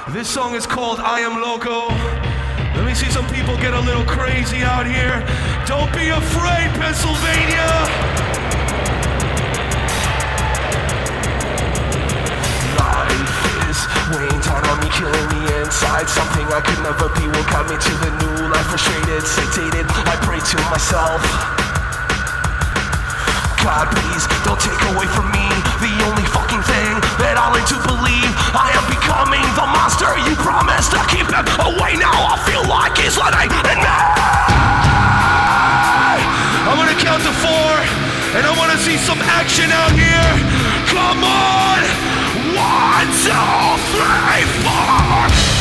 This song is called I Am Loco. Let me see some people get a little crazy out here. Don't be afraid, Pennsylvania! Life is weighing down on me, killing me inside. Something I could never be will guide me to the new life. Frustrated, sedated, I pray to myself. God, please don't take away from me the only fucking thing that I'll learn to believe. I am becoming the monster you promised to keep him away. Now I feel like he's living in me. I'm gonna count to 4 and I wanna see some action out here. Come on! 1, 2, 3, 4.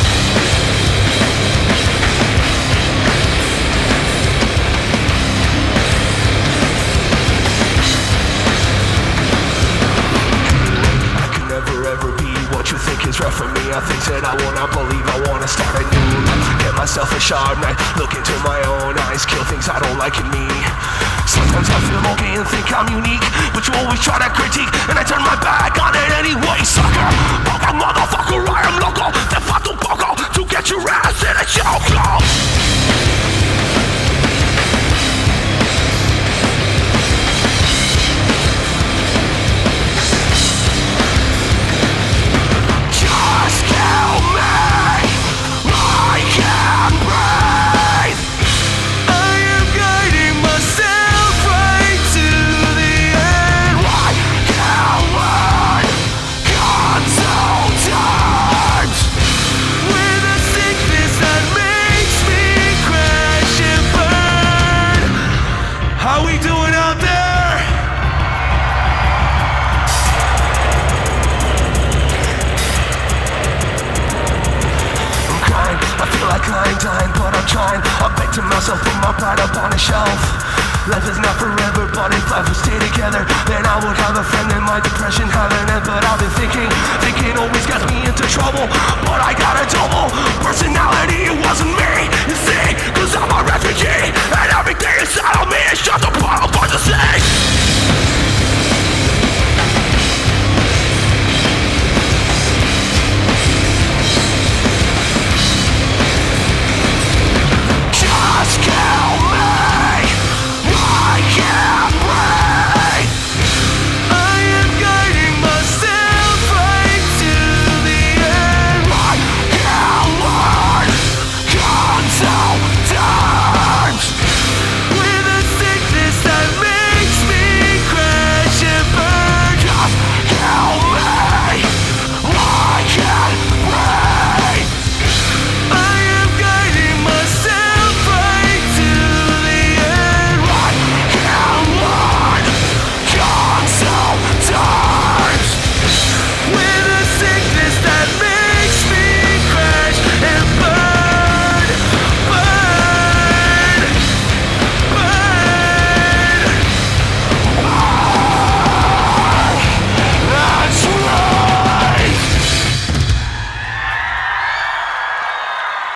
You think is right for me, I think that I will not believe. I wanna start a new life, get myself a sharp knife, look into my own eyes, kill things I don't like in me. Sometimes I feel okay and think I'm unique, but you always try to critique, and I turn my back on it anyway. Sucker, poker, motherfucker, I am loco. Te fato un poco to get your ass in a choke. I'm dying, but I'm trying. I beg to myself, put my pride up on a shelf. Life is not forever, but if life would stay together, then I would have a friend in my depression, have an end. But I've been thinking always gets me into trouble.